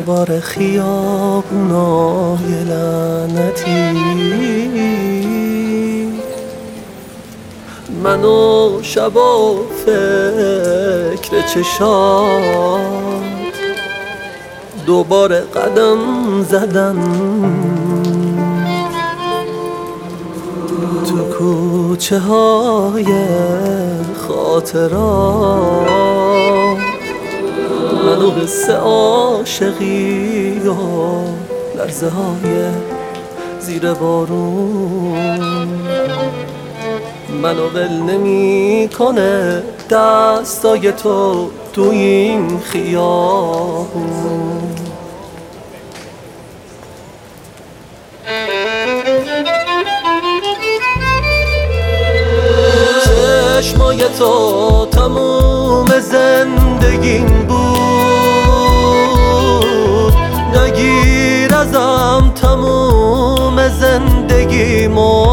دوباره خیابونای لعنتی منو شبا فکر چشات دوباره قدم زدن تو کوچه های خاطرات منو قصه عاشقی و لرزه های زیر بارون منو ول نمی کنه دستای تو این خیابون. چشمای تو تموم زندگیم بود نگیر ازم تموم زندگیمو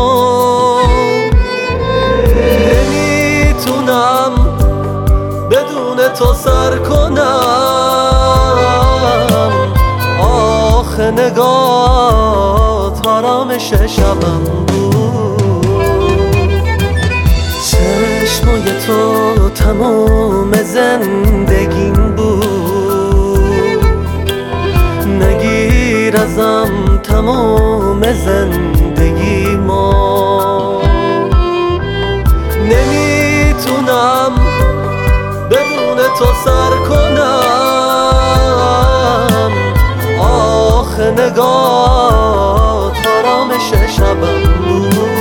نمیتونم بدون تو سر کنم آخه نگات آرامش شبم بود. چشمای تو تمام زندگیم بود نگیر ازم تمام زندگیمو نمیتونم بدون تو سر کنم آخه نگات آرامش شبم بود.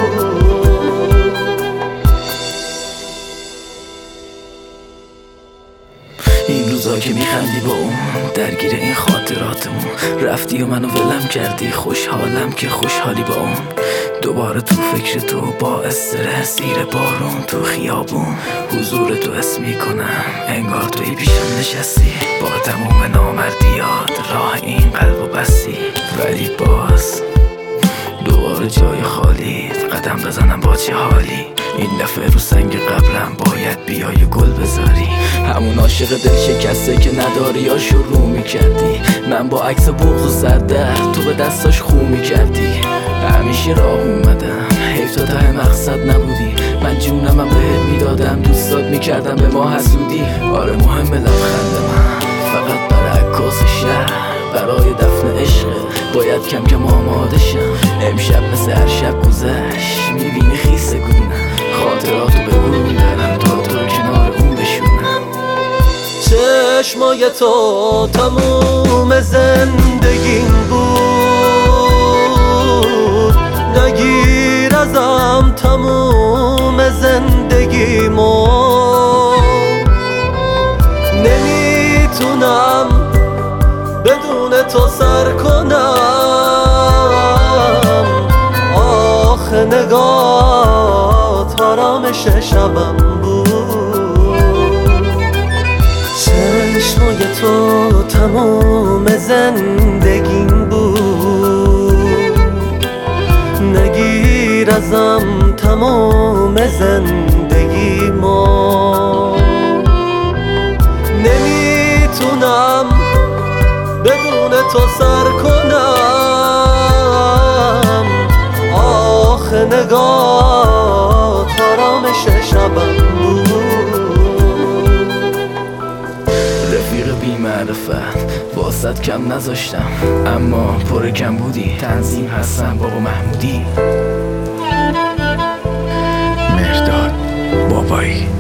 این روزا که میخندی با اون درگیر این خاطراتمون رفتی و منو ولم کردی خوشحالم که خوشحالی با اون دوباره تو فکر تو با استرس زیر بارون تو خیابون حضور تو حس میکنم انگار توی پیشم نشستی با تموم نامردیات راه این قلب و بستی ولی باز دوباره جای خالیت قدم بزنم با چه حالی این دفعه رو سنگ قبرم باید بیای گل بذاری همون عاشق دل شکسته که نداری یا شروع میکردی من با عکس بغض و سردرد تو به دستاش خو میکردی همیشه راه اومدم حیف تو ته مقصد نبودی من جونمم بهت میدادم دوستات میکردم به ما حسودی آره مهم لبخند من فقط برای عکاس شهر برای دفن عشقه باید کم کم آماده شم امشب مثل هر شب گذشت میبینی خیسه گونه خاطراتو بگو برم تا تو کنار اون بشونم. چشمای تو تموم زندگیم بود نگیر ازم تموم زندگیمو نمیتونم بدون تو سر کنم آخه نگات آرامش شبم بود. چشمای تو تمام زندگیم بود نگیر ازم تمام زندگیمو نمیتونم بدون تو سر کنم آخه نگات آرامش شبم بود. رفیق بی معرفت واسط کم نذاشتم اما پر کم بودی تنظیم هستم بابا محمودی مرداد بابایی